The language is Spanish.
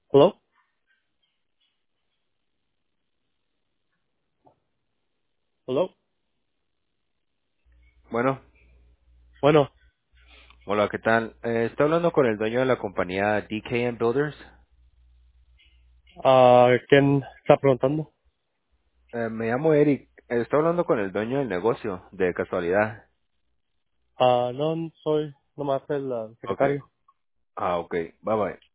Hello, hello. Bueno, Bueno, hola, ¿qué tal? Estoy hablando con el dueño de la compañía DKM Builders. ¿quién está preguntando? Me llamo Eric. Estoy hablando con el dueño del negocio, de casualidad. No soy nomás el Okay. secretario. Okay. Bye bye.